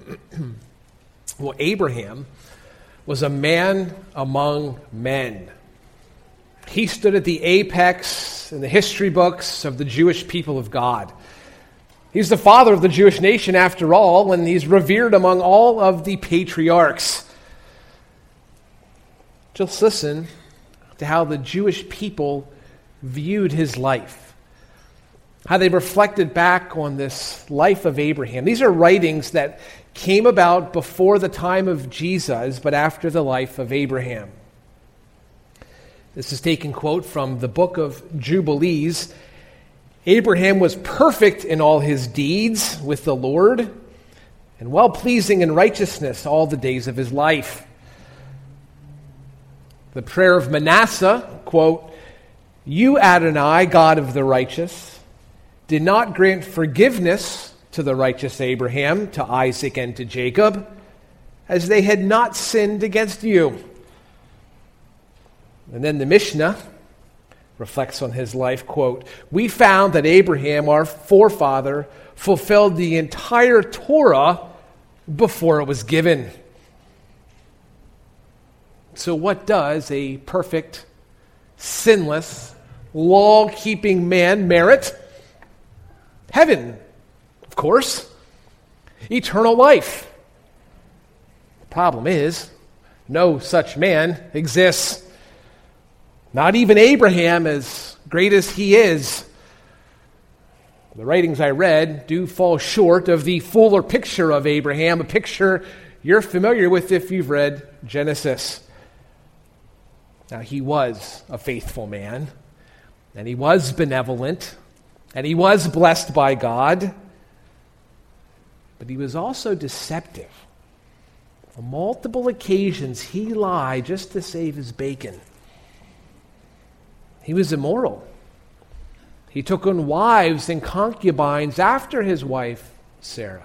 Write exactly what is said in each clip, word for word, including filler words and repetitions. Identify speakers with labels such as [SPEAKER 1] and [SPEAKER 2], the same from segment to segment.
[SPEAKER 1] Well, Abraham was a man among men. He stood at the apex in the history books of the Jewish people of God. He's the father of the Jewish nation, after all, and he's revered among all of the patriarchs. Just listen to how the Jewish people viewed his life, how they reflected back on this life of Abraham. These are writings that came about before the time of Jesus, but after the life of Abraham. This is taken, quote, from the book of Jubilees. Abraham was perfect in all his deeds with the Lord, and well-pleasing in righteousness all the days of his life. The prayer of Manasseh, quote, "You, Adonai, God of the righteous, did not grant forgiveness to the righteous Abraham, to Isaac, and to Jacob, as they had not sinned against you." And then the Mishnah reflects on his life, quote, "We found that Abraham, our forefather, fulfilled the entire Torah before it was given." So what does a perfect, sinless, law-keeping man merit? Heaven, of course. Eternal life. The problem is, no such man exists. Not even Abraham, as great as he is. The writings I read do fall short of the fuller picture of Abraham, a picture you're familiar with if you've read Genesis. Now, he was a faithful man, and he was benevolent, and he was blessed by God, but he was also deceptive. On multiple occasions, he lied just to save his bacon. He was immoral. He took on wives and concubines after his wife, Sarah.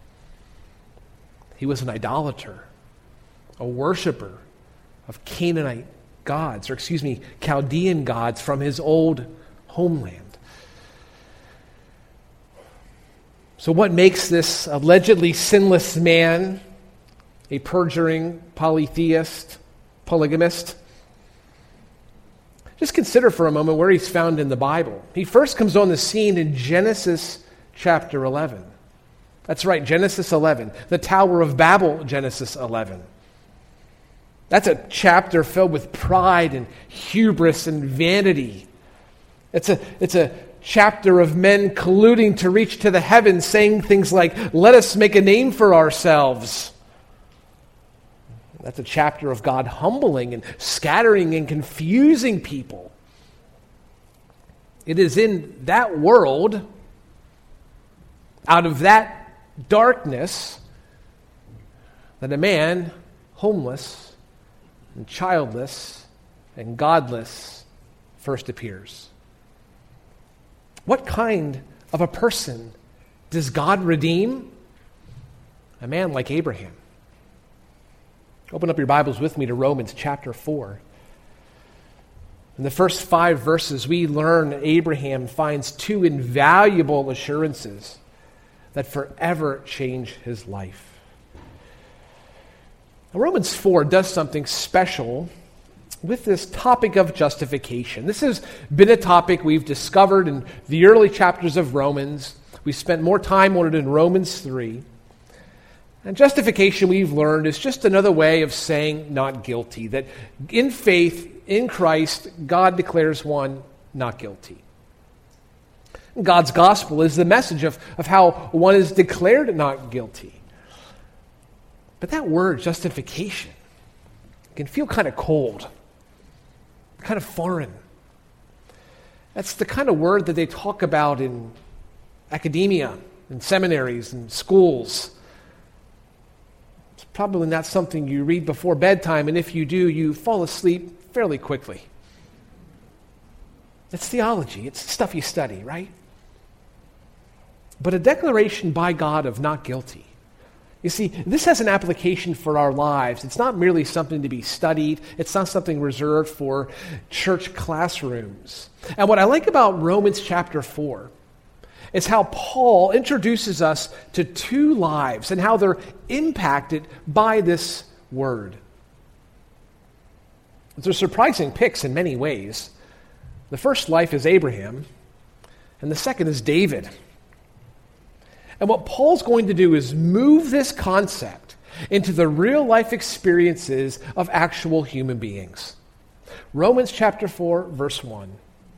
[SPEAKER 1] He was an idolater, a worshiper of Canaanite gods, or excuse me, Chaldean gods from his old homeland. So what makes this allegedly sinless man a perjuring polytheist, polygamist? Just consider for a moment where he's found in the Bible. He first comes on the scene in Genesis chapter eleven. That's right, Genesis eleven. The Tower of Babel, Genesis eleven. That's a chapter filled with pride and hubris and vanity. It's a, it's a chapter of men colluding to reach to the heavens, saying things like, "Let us make a name for ourselves." That's a chapter of God humbling and scattering and confusing people. It is in that world, out of that darkness, that a man, homeless and childless and godless, first appears. What kind of a person does God redeem? A man like Abraham. Open up your Bibles with me to Romans chapter four. In the first five verses, we learn Abraham finds two invaluable assurances that forever change his life. Now, Romans four does something special with this topic of justification. This has been a topic we've discovered in the early chapters of Romans. We spent more time on it in Romans three. And justification, we've learned, is just another way of saying not guilty. That in faith, in Christ, God declares one not guilty. God's gospel is the message of, of how one is declared not guilty. But that word, justification, can feel kind of cold, kind of foreign. That's the kind of word that they talk about in academia, in seminaries, and schools. Probably not something you read before bedtime, and if you do, you fall asleep fairly quickly. It's theology. It's stuff you study, right? But a declaration by God of not guilty. You see, this has an application for our lives. It's not merely something to be studied. It's not something reserved for church classrooms. And what I like about Romans chapter four is how Paul introduces us to two lives and how they're impacted by this word. They're surprising picks in many ways. The first life is Abraham, and the second is David. And what Paul's going to do is move this concept into the real-life experiences of actual human beings. Romans chapter four, verse one.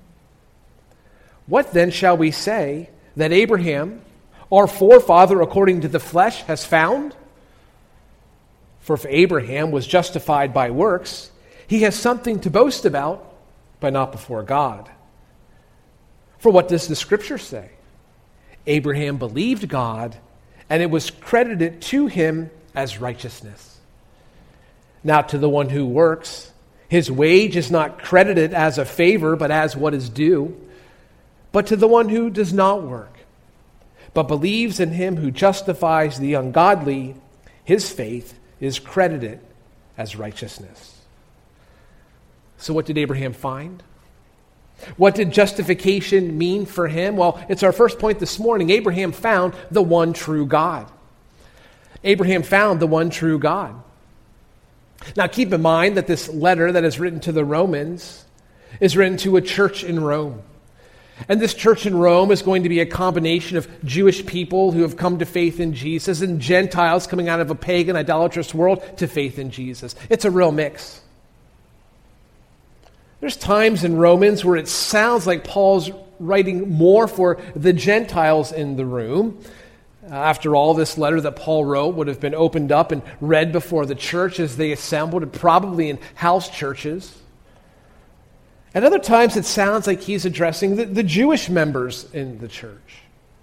[SPEAKER 1] What then shall we say that Abraham, our forefather according to the flesh, has found? For if Abraham was justified by works, he has something to boast about, but not before God. For what does the Scripture say? Abraham believed God, and it was credited to him as righteousness. Now to the one who works, his wage is not credited as a favor, but as what is due. But to the one who does not work, but believes in him who justifies the ungodly, his faith is credited as righteousness. So what did Abraham find? What did justification mean for him? Well, it's our first point this morning. Abraham found the one true God. Abraham found the one true God. Now keep in mind that this letter that is written to the Romans is written to a church in Rome. And this church in Rome is going to be a combination of Jewish people who have come to faith in Jesus and Gentiles coming out of a pagan, idolatrous world to faith in Jesus. It's a real mix. There's times in Romans where it sounds like Paul's writing more for the Gentiles in the room. Uh, after all, this letter that Paul wrote would have been opened up and read before the church as they assembled, probably in house churches. At other times, it sounds like he's addressing the, the Jewish members in the church.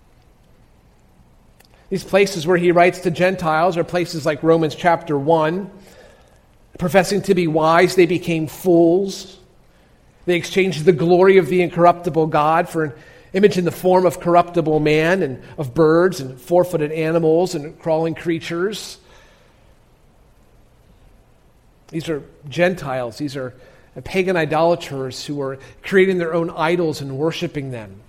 [SPEAKER 1] These places where he writes to Gentiles are places like Romans chapter one. Professing to be wise, they became fools. They exchanged the glory of the incorruptible God for an image in the form of corruptible man and of birds and four-footed animals and crawling creatures. These are Gentiles. These are pagan idolaters who are creating their own idols and worshiping them.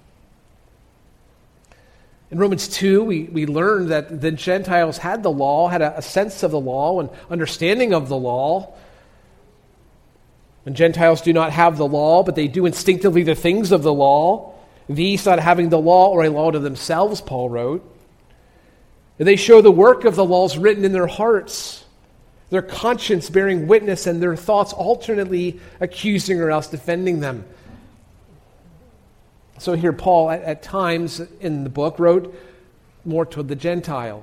[SPEAKER 1] In Romans two, we, we learned that the Gentiles had the law, had a, a sense of the law and understanding of the law. And Gentiles do not have the law, but they do instinctively the things of the law. These not having the law or a law to themselves, Paul wrote. And they show the work of the laws written in their hearts, their conscience bearing witness, and their thoughts alternately accusing or else defending them. So here Paul, at, at times in the book, wrote more toward the Gentile.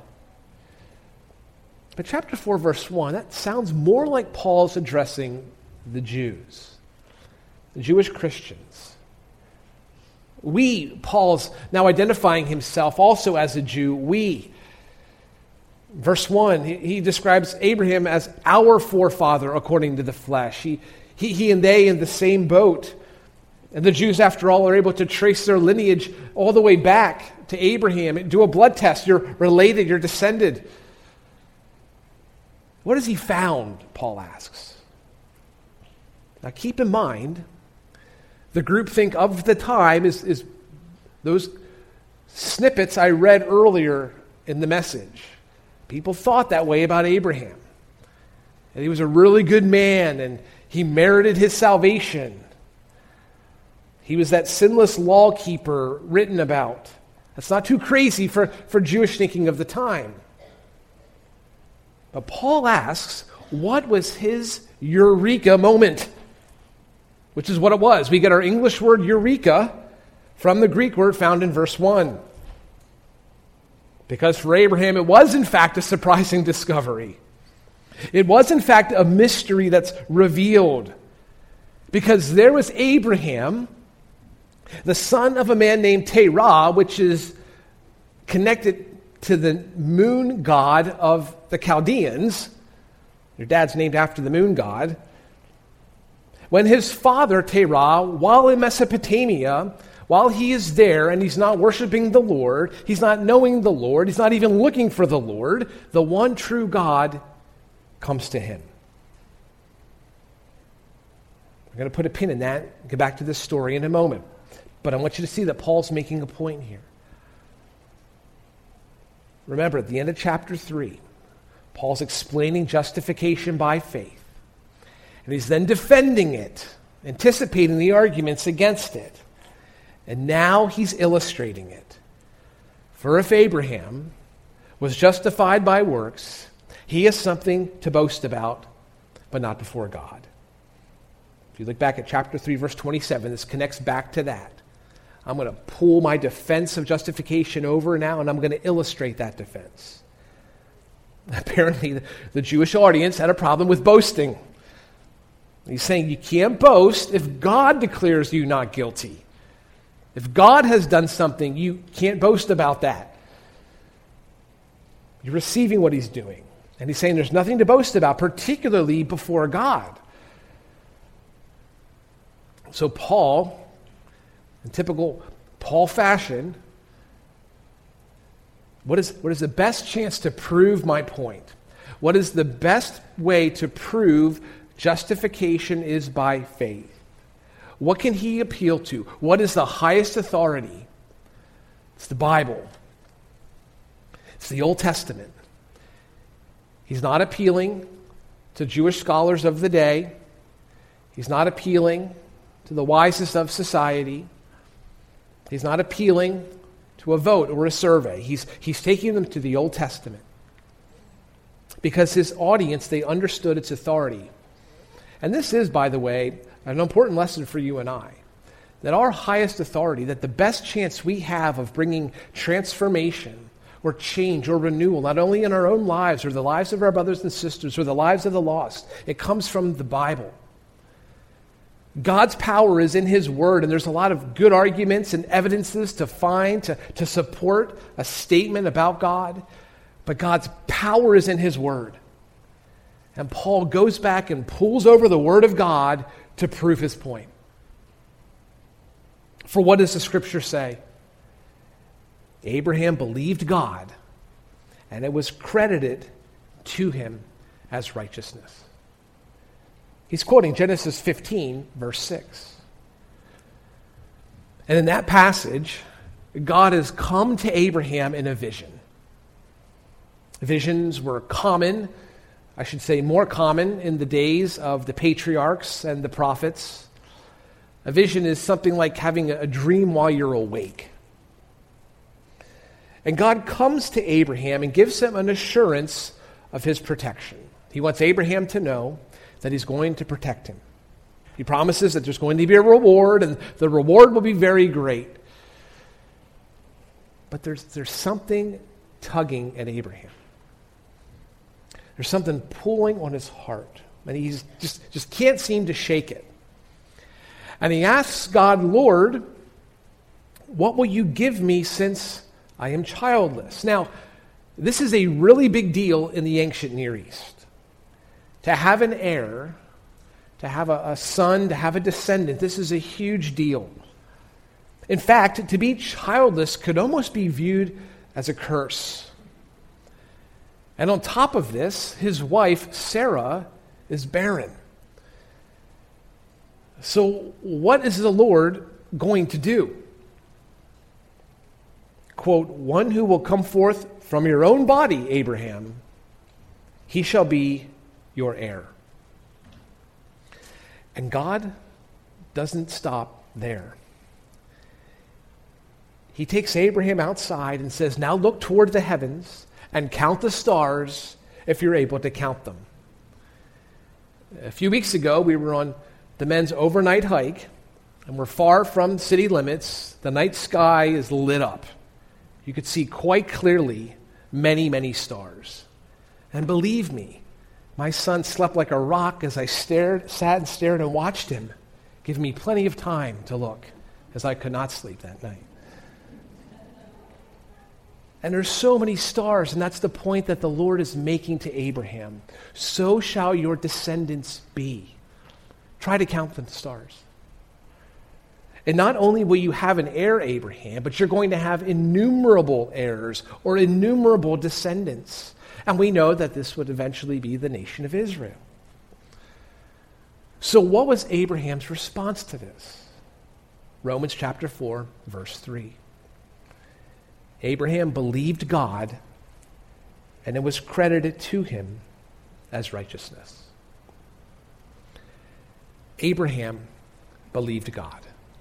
[SPEAKER 1] But chapter four, verse one, that sounds more like Paul's addressing the Jews, the Jewish Christians. We, Paul's now identifying himself also as a Jew, we. Verse one, he, he describes Abraham as our forefather according to the flesh. He, he, he and they in the same boat. And the Jews, after all, are able to trace their lineage all the way back to Abraham. Do a blood test. You're related. You're descended. What has he found, Paul asks. Now keep in mind, the groupthink of the time is, is those snippets I read earlier in the message. People thought that way about Abraham. And he was a really good man, and he merited his salvation. He was that sinless lawkeeper written about. That's not too crazy for, for Jewish thinking of the time. But Paul asks, what was his eureka moment? Which is what it was. We get our English word eureka from the Greek word found in verse one. Because for Abraham, it was in fact a surprising discovery. It was in fact a mystery that's revealed. Because there was Abraham, the son of a man named Terah, which is connected to the moon god of the Chaldeans. Your dad's named after the moon god. When his father, Terah, while in Mesopotamia, while he is there and he's not worshiping the Lord, he's not knowing the Lord, he's not even looking for the Lord, the one true God comes to him. We're going to put a pin in that, get back to this story in a moment. But I want you to see that Paul's making a point here. Remember, at the end of chapter three, Paul's explaining justification by faith. And he's then defending it, anticipating the arguments against it. And now he's illustrating it. For if Abraham was justified by works, he has something to boast about, but not before God. If you look back at chapter three, verse twenty-seven, this connects back to that. I'm going to pull my defense of justification over now, and I'm going to illustrate that defense. Apparently, the, the Jewish audience had a problem with boasting. He's saying you can't boast if God declares you not guilty. If God has done something, you can't boast about that. You're receiving what he's doing. And he's saying there's nothing to boast about, particularly before God. So Paul, in typical Paul fashion, what is, what is the best chance to prove my point? What is the best way to prove justification is by faith? What can he appeal to? What is the highest authority? It's the Bible. It's the Old Testament. He's not appealing to Jewish scholars of the day. He's not appealing to the wisest of society. He's not appealing to a vote or a survey. He's, he's taking them to the Old Testament. Because his audience, they understood its authority. And this is, by the way, an important lesson for you and I. That our highest authority, that the best chance we have of bringing transformation or change or renewal, not only in our own lives or the lives of our brothers and sisters or the lives of the lost, it comes from the Bible. God's power is in his word, and there's a lot of good arguments and evidences to find to, to support a statement about God, but God's power is in his word. And Paul goes back and pulls over the word of God to prove his point. For what does the scripture say? Abraham believed God, and it was credited to him as righteousness. He's quoting Genesis fifteen, verse six. And in that passage, God has come to Abraham in a vision. Visions were common, I should say more common, in the days of the patriarchs and the prophets. A vision is something like having a dream while you're awake. And God comes to Abraham and gives him an assurance of his protection. He wants Abraham to know that he's going to protect him. He promises that there's going to be a reward, and the reward will be very great. But there's, there's something tugging at Abraham. There's something pulling on his heart, and he just, just can't seem to shake it. And he asks God, Lord, what will you give me since I am childless? Now, this is a really big deal in the ancient Near East. To have an heir, to have a, a son, to have a descendant, this is a huge deal. In fact, to be childless could almost be viewed as a curse. And on top of this, his wife, Sarah, is barren. So what is the Lord going to do? Quote, one who will come forth from your own body, Abraham, he shall be your heir. And God doesn't stop there. He takes Abraham outside and says, now look toward the heavens and count the stars if you're able to count them. A few weeks ago, we were on the men's overnight hike, and we're far from city limits. The night sky is lit up. You could see quite clearly many, many stars. And believe me, my son slept like a rock as I stared, sat and stared and watched him, giving me plenty of time to look, as I could not sleep that night. And there's so many stars, and that's the point that the Lord is making to Abraham. So shall your descendants be. Try to count the stars. And not only will you have an heir, Abraham, but you're going to have innumerable heirs or innumerable descendants. And we know that this would eventually be the nation of Israel. So what was Abraham's response to this? Romans chapter four, verse three. Abraham believed God, and it was credited to him as righteousness. Abraham believed God.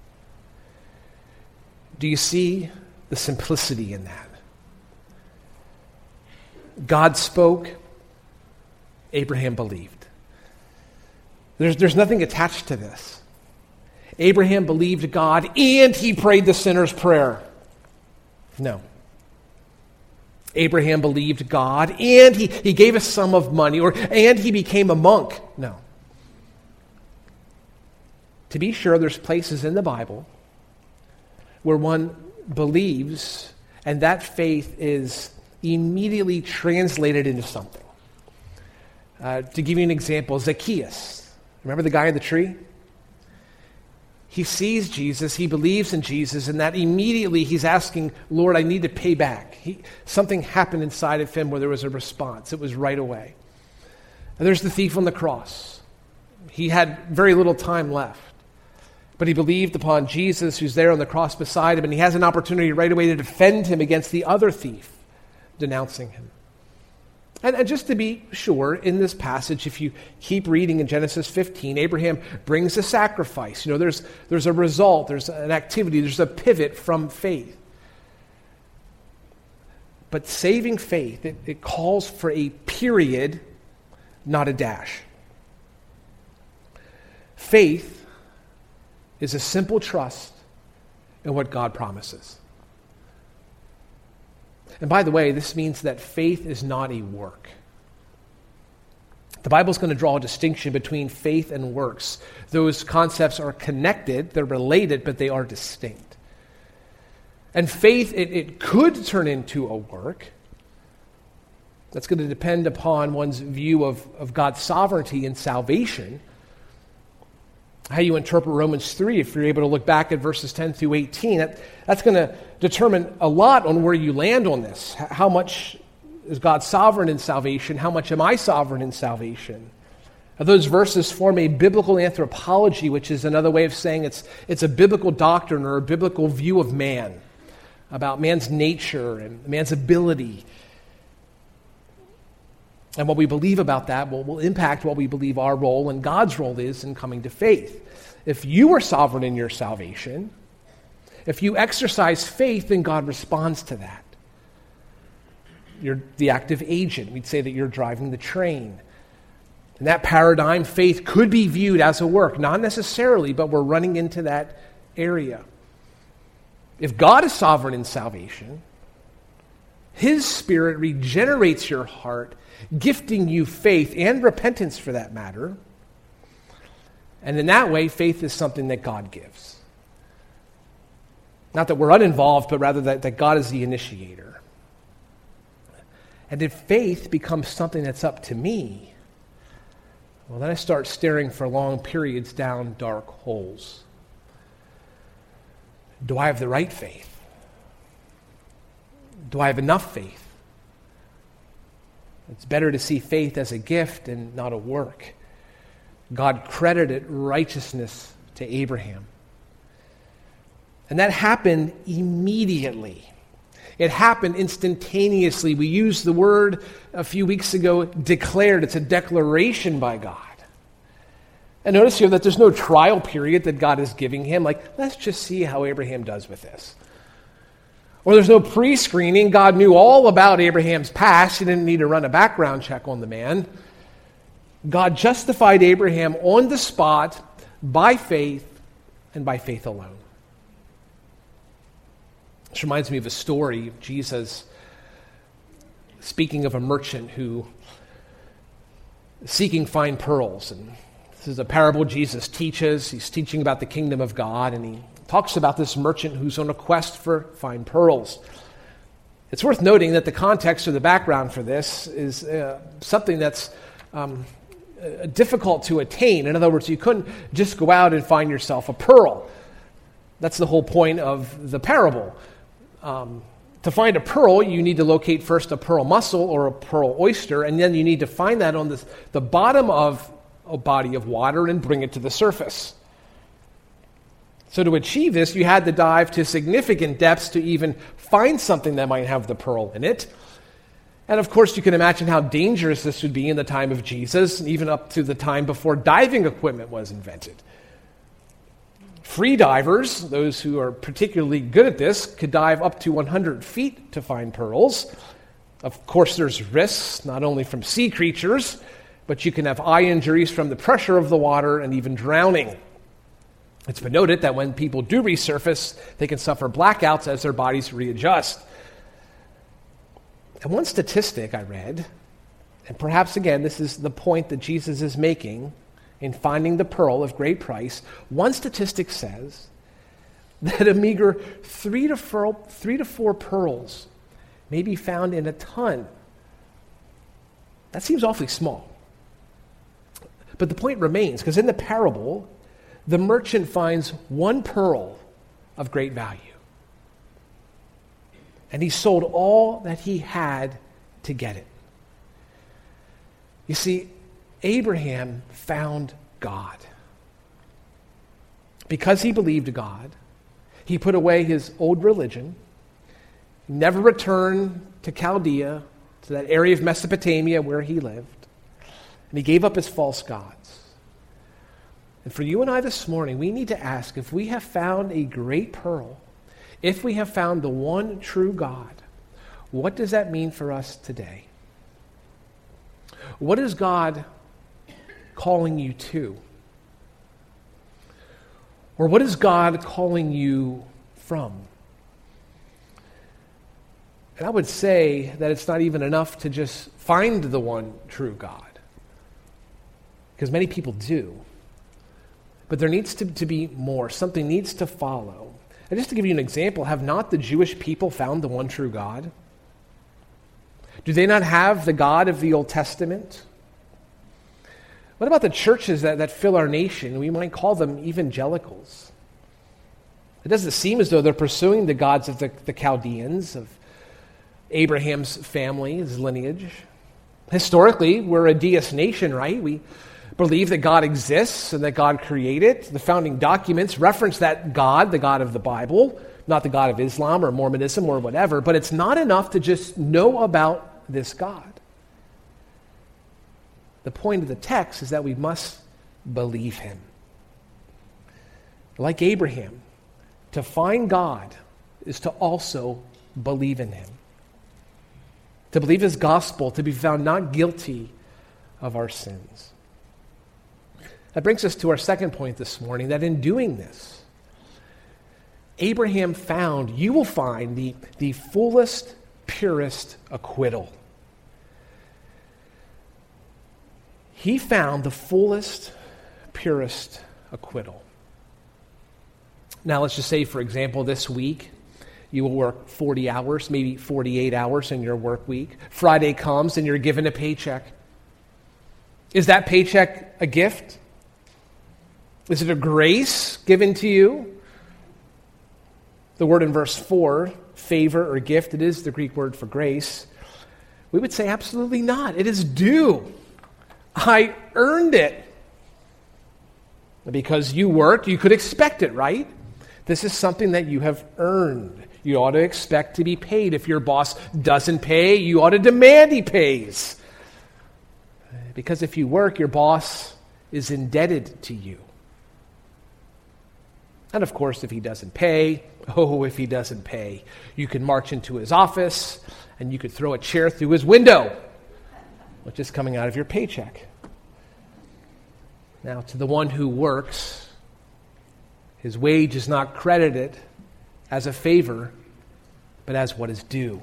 [SPEAKER 1] Do you see the simplicity in that? God spoke, Abraham believed. There's, there's nothing attached to this. Abraham believed God and he prayed the sinner's prayer. No. Abraham believed God and he, he gave a sum of money, or and he became a monk. No. To be sure, there's places in the Bible where one believes and that faith is immediately translated into something. Uh, to give you an example, Zacchaeus. Remember the guy in the tree? He sees Jesus, he believes in Jesus, and that immediately he's asking, Lord, I need to pay back. He, something happened inside of him where there was a response. It was right away. And there's the thief on the cross. He had very little time left. But he believed upon Jesus, who's there on the cross beside him, and he has an opportunity right away to defend him against the other thief, denouncing him. And, and just to be sure, in this passage, if you keep reading in Genesis fifteen, Abraham brings a sacrifice. You know, there's, there's a result, there's an activity, there's a pivot from faith. But saving faith, it, it calls for a period, not a dash. Faith is a simple trust in what God promises. And by the way, this means that faith is not a work. The Bible's going to draw a distinction between faith and works. Those concepts are connected, they're related, but they are distinct. And faith, it, it could turn into a work. That's going to depend upon one's view of, of God's sovereignty and salvation. How you interpret Romans three, if you're able to look back at verses ten through eighteen, that, that's going to determine a lot on where you land on this. How much is God sovereign in salvation? How much am I sovereign in salvation? Those verses form a biblical anthropology, which is another way of saying it's, it's a biblical doctrine or a biblical view of man, about man's nature and man's ability. And what we believe about that will, will impact what we believe our role and God's role is in coming to faith. If you are sovereign in your salvation, if you exercise faith, then God responds to that. You're the active agent. We'd say that you're driving the train. In that paradigm, faith could be viewed as a work. Not necessarily, but we're running into that area. If God is sovereign in salvation, His Spirit regenerates your heart, gifting you faith and repentance for that matter. And in that way, faith is something that God gives. Not that we're uninvolved, but rather that, that God is the initiator. And if faith becomes something that's up to me, well, then I start staring for long periods down dark holes. Do I have the right faith? Do I have enough faith? It's better to see faith as a gift and not a work. God credited righteousness to Abraham. And that happened immediately. It happened instantaneously. We used the word a few weeks ago, declared. It's a declaration by God. And notice here that there's no trial period that God is giving him. Like, let's just see how Abraham does with this. Or there's no pre-screening. God knew all about Abraham's past. He didn't need to run a background check on the man. God justified Abraham on the spot by faith and by faith alone. This reminds me of a story of Jesus speaking of a merchant who is seeking fine pearls. And this is a parable Jesus teaches. He's teaching about the kingdom of God, and he talks about this merchant who's on a quest for fine pearls. It's worth noting that the context or the background for this is uh, something that's um, uh, difficult to attain. In other words, you couldn't just go out and find yourself a pearl. That's the whole point of the parable. Um, to find a pearl, you need to locate first a pearl mussel or a pearl oyster, and then you need to find that on the, the bottom of a body of water and bring it to the surface. So to achieve this, you had to dive to significant depths to even find something that might have the pearl in it. And of course, you can imagine how dangerous this would be in the time of Jesus, even up to the time before diving equipment was invented. Free divers, those who are particularly good at this, could dive up to one hundred feet to find pearls. Of course, there's risks, not only from sea creatures, but you can have eye injuries from the pressure of the water and even drowning. It's been noted that when people do resurface, they can suffer blackouts as their bodies readjust. And one statistic I read, and perhaps again this is the point that Jesus is making in finding the pearl of great price, one statistic says that a meager three to four, three to four pearls may be found in a ton. That seems awfully small. But the point remains, because in the parable, the merchant finds one pearl of great value. And he sold all that he had to get it. You see, Abraham found God. Because he believed God, he put away his old religion, never returned to Chaldea, to that area of Mesopotamia where he lived, and he gave up his false gods. And for you and I this morning, we need to ask if we have found a great pearl, if we have found the one true God, what does that mean for us today? What is God calling you to? Or what is God calling you from? And I would say that it's not even enough to just find the one true God, because many people do. But there needs to, to be more. Something needs to follow. And just to give you an example, have not the Jewish people found the one true God? Do they not have the God of the Old Testament? What about the churches that, that fill our nation? We might call them evangelicals. It doesn't seem as though they're pursuing the gods of the, the Chaldeans, of Abraham's family, his lineage. Historically, we're a deist nation, right? We believe that God exists and that God created. The founding documents reference that God, the God of the Bible, not the God of Islam or Mormonism or whatever, but it's not enough to just know about this God. The point of the text is that we must believe him. Like Abraham, to find God is to also believe in him. To believe his gospel, to be found not guilty of our sins. That brings us to our second point this morning, that in doing this, Abraham found, you will find the, the fullest, purest acquittal. He found the fullest, purest acquittal. Now, let's just say, for example, this week, you will work forty hours, maybe forty-eight hours in your work week. Friday comes and you're given a paycheck. Is that paycheck a gift? Is it a grace given to you? The word in verse four, favor or gift, it is the Greek word for grace. We would say absolutely not. It is due. I earned it. Because you worked, you could expect it, right? This is something that you have earned. You ought to expect to be paid. If your boss doesn't pay, you ought to demand he pays. Because if you work, your boss is indebted to you. And of course, if he doesn't pay, oh, if he doesn't pay, you can march into his office and you could throw a chair through his window, which is coming out of your paycheck. Now, to the one who works, his wage is not credited as a favor, but as what is due.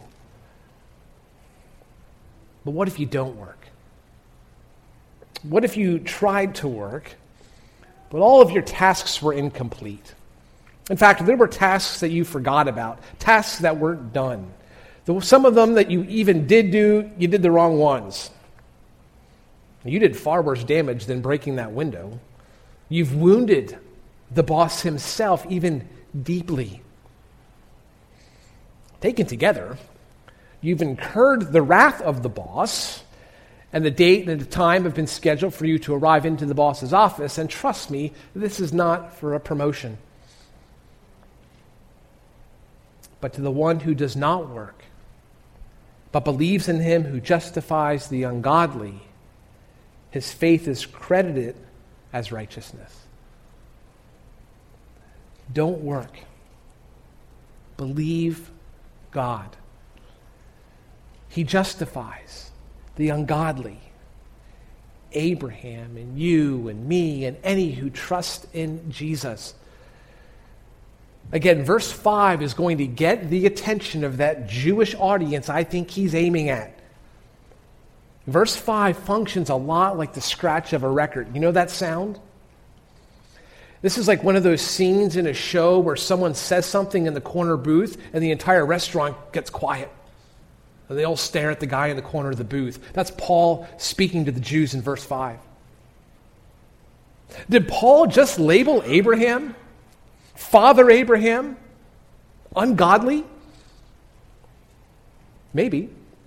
[SPEAKER 1] But what if you don't work? What if you tried to work, but all of your tasks were incomplete? In fact, there were tasks that you forgot about, tasks that weren't done. Some of them that you even did do, you did the wrong ones. You did far worse damage than breaking that window. You've wounded the boss himself even deeply. Taken together, you've incurred the wrath of the boss, and the date and the time have been scheduled for you to arrive into the boss's office, and trust me, this is not for a promotion. But to the one who does not work, but believes in him who justifies the ungodly, his faith is credited as righteousness. Don't work. Believe God. He justifies the ungodly. Abraham and you and me and any who trust in Jesus. Again, verse five is going to get the attention of that Jewish audience I think he's aiming at. Verse five functions a lot like the scratch of a record. You know that sound? This is like one of those scenes in a show where someone says something in the corner booth and the entire restaurant gets quiet. And they all stare at the guy in the corner of the booth. That's Paul speaking to the Jews in verse five. Did Paul just label Abraham, Father Abraham, ungodly? Maybe.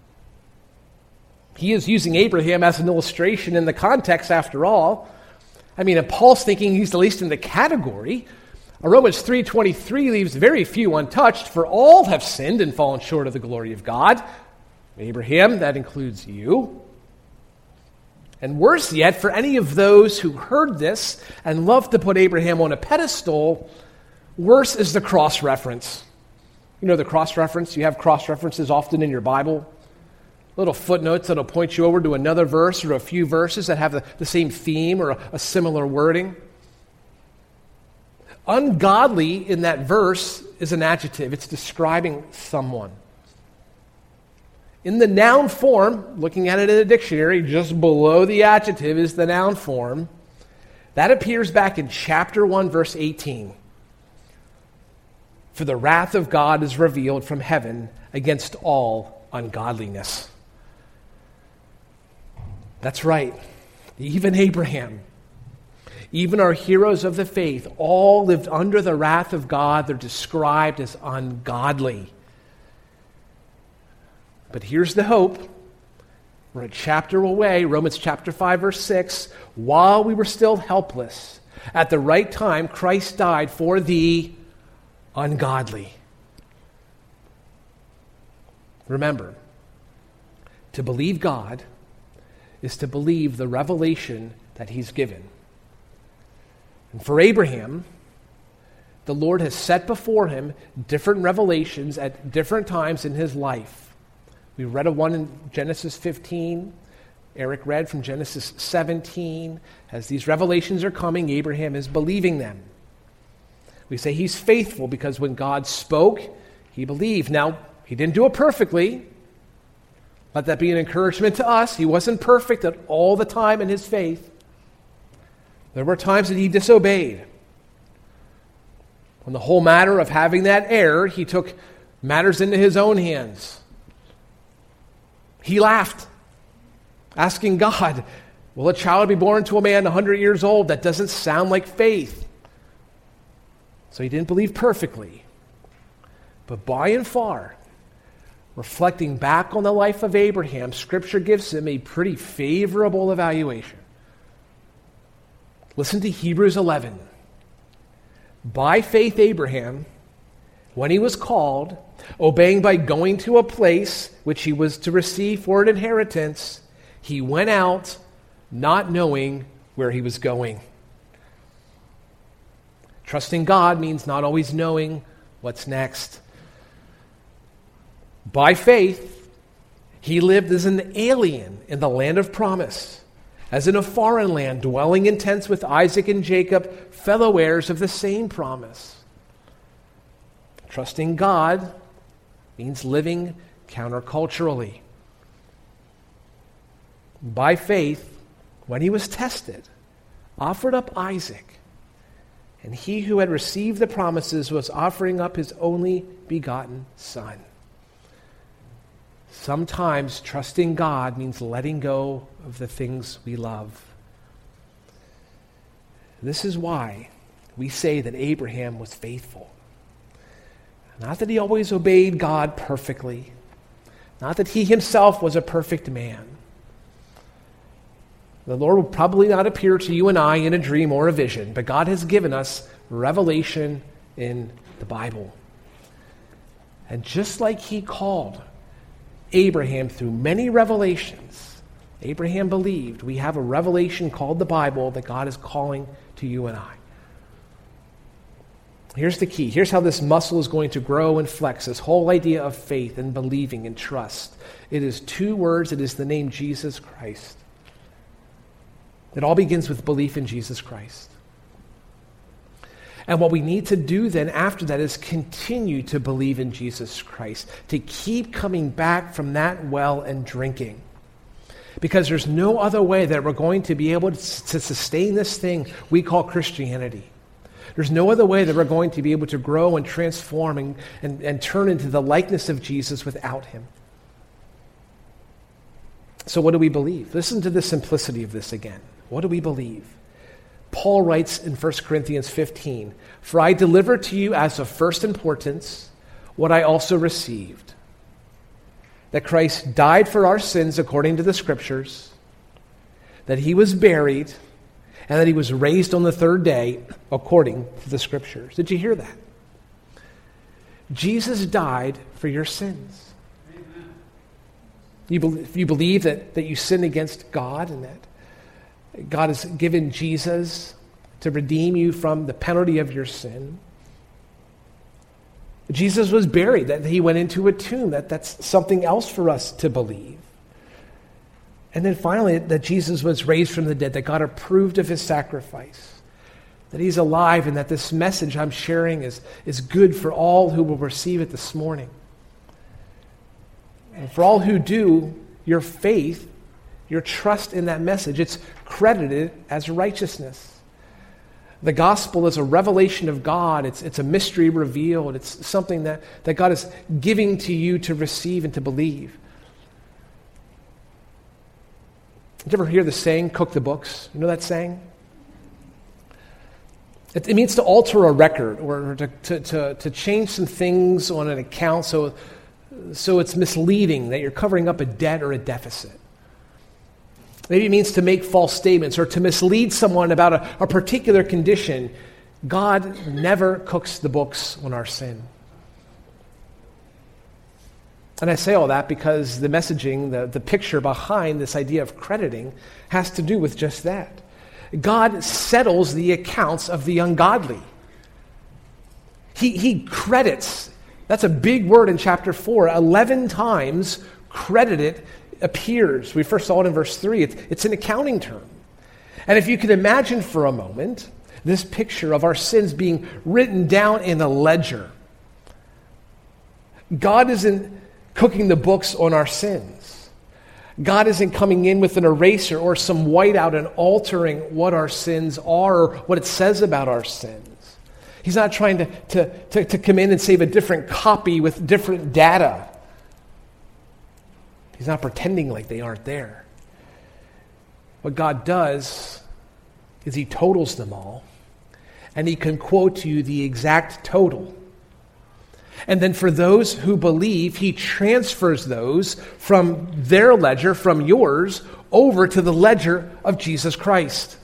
[SPEAKER 1] He is using Abraham as an illustration in the context after all. I mean, and Paul's thinking he's at least in the category. Romans three twenty-three leaves very few untouched, for all have sinned and fallen short of the glory of God. Abraham, that includes you. And worse yet, for any of those who heard this and love to put Abraham on a pedestal, worse is the cross-reference. You know the cross-reference? You have cross-references often in your Bible. Little footnotes that'll point you over to another verse or a few verses that have the, the same theme or a, a similar wording. Ungodly in that verse is an adjective. It's describing someone. In the noun form, looking at it in a dictionary, just below the adjective is the noun form. That appears back in chapter one, verse eighteen. For the wrath of God is revealed from heaven against all ungodliness. That's right. Even Abraham, even our heroes of the faith, all lived under the wrath of God. They're described as ungodly. But here's the hope. We're a chapter away, Romans chapter five, verse six. While we were still helpless, at the right time, Christ died for the ungodly. Remember, to believe God is to believe the revelation that he's given. And for Abraham, the Lord has set before him different revelations at different times in his life. We read a one in Genesis fifteen. Eric read from Genesis seventeen. As these revelations are coming, Abraham is believing them. We say he's faithful because when God spoke, he believed. Now, he didn't do it perfectly. Let that be an encouragement to us. He wasn't perfect at all the time in his faith. There were times that he disobeyed. On the whole matter of having that heir, he took matters into his own hands. He laughed, asking God, will a child be born to a man one hundred years old? That doesn't sound like faith. So he didn't believe perfectly. But by and far, reflecting back on the life of Abraham, Scripture gives him a pretty favorable evaluation. Listen to Hebrews eleven. By faith, Abraham, when he was called, obeying by going to a place which he was to receive for an inheritance, he went out not knowing where he was going. Trusting God means not always knowing what's next. By faith, he lived as an alien in the land of promise, as in a foreign land, dwelling in tents with Isaac and Jacob, fellow heirs of the same promise. Trusting God means living counterculturally. By faith, when he was tested, offered up Isaac, and he who had received the promises was offering up his only begotten son. Sometimes trusting God means letting go of the things we love. This is why we say that Abraham was faithful. Not that he always obeyed God perfectly. Not that he himself was a perfect man. The Lord will probably not appear to you and I in a dream or a vision, but God has given us revelation in the Bible. And just like he called Abraham through many revelations. Abraham believed. We have a revelation called the Bible that God is calling to you and I. Here's the key. Here's how this muscle is going to grow and flex, this whole idea of faith and believing and trust. It is two words. It is the name Jesus Christ. It all begins with belief in Jesus Christ. And what we need to do then after that is continue to believe in Jesus Christ, to keep coming back from that well and drinking. Because there's no other way that we're going to be able to, to sustain this thing we call Christianity. There's no other way that we're going to be able to grow and transform and, and, and turn into the likeness of Jesus without him. So what do we believe? Listen to the simplicity of this again. What do we believe? Paul writes in First Corinthians fifteen, "For I delivered to you as of first importance what I also received, that Christ died for our sins according to the Scriptures, that he was buried, and that he was raised on the third day according to the Scriptures." Did you hear that? Jesus died for your sins. Amen. You, be- you believe that, that you sin against God and that God has given Jesus to redeem you from the penalty of your sin. Jesus was buried, that he went into a tomb. That, that's something else for us to believe. And then finally, that Jesus was raised from the dead, that God approved of his sacrifice, that he's alive, and that this message I'm sharing is, is good for all who will receive it this morning. And for all who do, your faith, your trust in that message, it's credited as righteousness. The gospel is a revelation of God. It's, it's a mystery revealed. It's something that, that God is giving to you to receive and to believe. Did you ever hear the saying, cook the books? You know that saying? It, it means to alter a record or to, to, to, to change some things on an account so, so it's misleading, that you're covering up a debt or a deficit. Maybe it means to make false statements or to mislead someone about a, a particular condition. God never cooks the books on our sin. And I say all that because the messaging, the, the picture behind this idea of crediting has to do with just that. God settles the accounts of the ungodly. He, he credits. That's a big word in chapter four. Eleven times credited appears. We first saw it in verse three. It's, it's an accounting term. And if you can imagine for a moment this picture of our sins being written down in a ledger. God isn't cooking the books on our sins. God isn't coming in with an eraser or some whiteout and altering what our sins are or what it says about our sins. He's not trying to, to, to, to come in and save a different copy with different data. He's not pretending like they aren't there. What God does is he totals them all, and he can quote to you the exact total. And then for those who believe, he transfers those from their ledger, from yours, over to the ledger of Jesus Christ.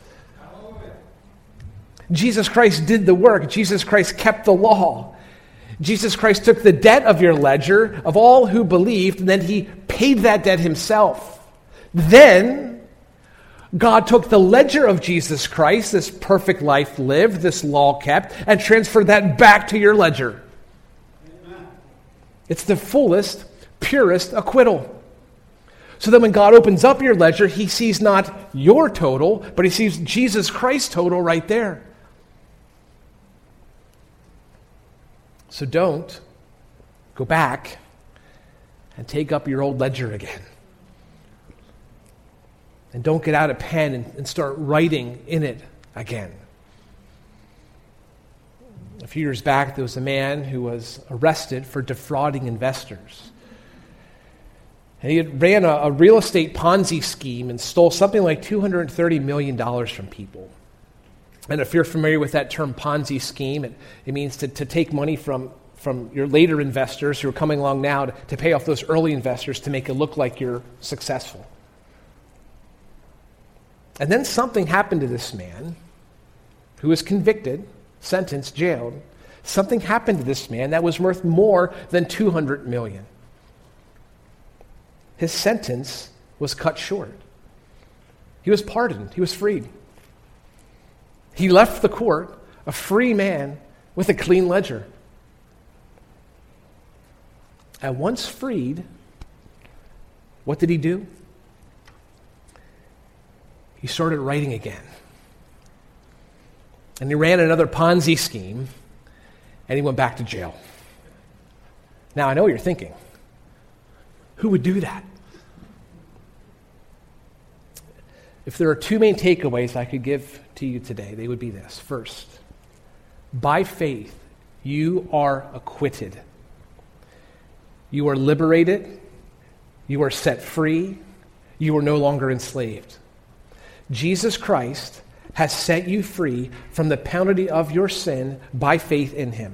[SPEAKER 1] Jesus Christ did the work. Jesus Christ kept the law. Jesus Christ took the debt of your ledger, of all who believed, and then he paid that debt himself. Then, God took the ledger of Jesus Christ, this perfect life lived, this law kept, and transferred that back to your ledger. Amen. It's the fullest, purest acquittal. So that when God opens up your ledger, he sees not your total, but he sees Jesus Christ's total right there. So don't go back and take up your old ledger again. And don't get out a pen and, and start writing in it again. A few years back, there was a man who was arrested for defrauding investors. And he had ran a, a real estate Ponzi scheme and stole something like two hundred thirty million dollars from people. And if you're familiar with that term Ponzi scheme, it, it means to, to take money from, from your later investors who are coming along now to, to pay off those early investors to make it look like you're successful. And then something happened to this man who was convicted, sentenced, jailed. Something happened to this man that was worth more than two hundred million dollars. his sentence was cut short. He was pardoned. He was freed. He left the court a free man with a clean ledger. And once freed, what did he do? He started writing again. And he ran another Ponzi scheme, and he went back to jail. Now, I know what you're thinking. Who would do that? If there are two main takeaways I could give to you today, they would be this. First, by faith, you are acquitted. You are liberated. You are set free. You are no longer enslaved. Jesus Christ has set you free from the penalty of your sin by faith in him.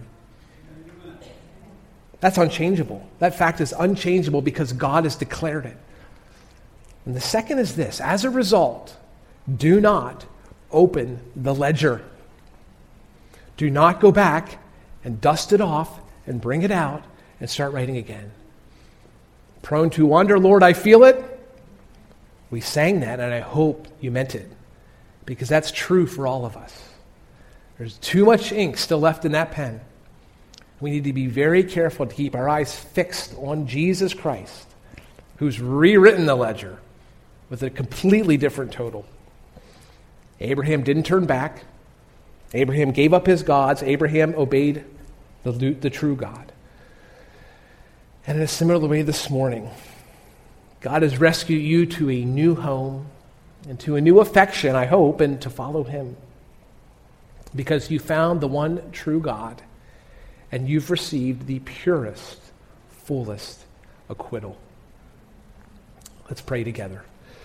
[SPEAKER 1] That's unchangeable. That fact is unchangeable because God has declared it. And the second is this. As a result, do not open the ledger. Do not go back and dust it off and bring it out and start writing again. Prone to wonder, Lord, I feel it. We sang that, and I hope you meant it, because that's true for all of us. There's too much ink still left in that pen. We need to be very careful to keep our eyes fixed on Jesus Christ, who's rewritten the ledger with a completely different total. Abraham didn't turn back. Abraham gave up his gods. Abraham obeyed the, the true God. And in a similar way this morning, God has rescued you to a new home and to a new affection, I hope, and to follow him. Because you found the one true God, and you've received the purest, fullest acquittal. Let's pray together.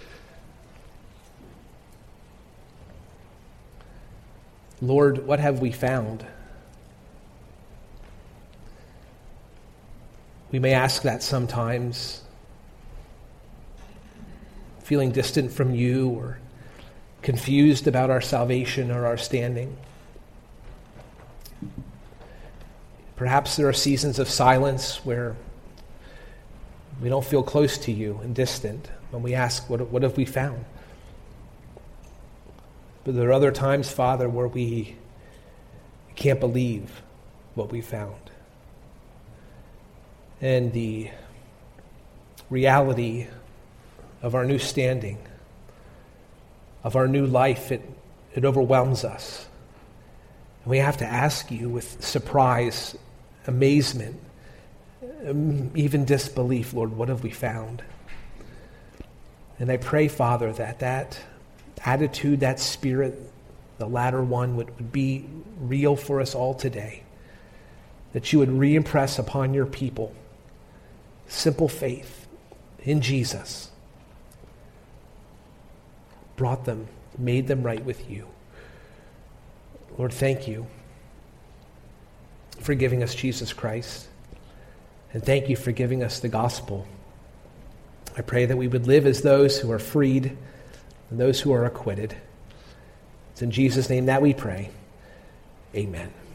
[SPEAKER 1] Lord, what have we found? We may ask that sometimes, feeling distant from you or confused about our salvation or our standing. Perhaps there are seasons of silence where we don't feel close to you and distant when we ask, what, what have we found? But there are other times, Father, where we can't believe what we found. And the reality of our new standing, of our new life, it, it overwhelms us. And we have to ask you with surprise, amazement, even disbelief, Lord, what have we found? And I pray, Father, that that attitude, that spirit, the latter one, would, would be real for us all today. That you would re-impress upon your people simple faith in Jesus. Brought them, made them right with you. Lord, thank you for giving us Jesus Christ. And thank you for giving us the gospel. I pray that we would live as those who are freed and those who are acquitted. It's in Jesus' name that we pray. Amen.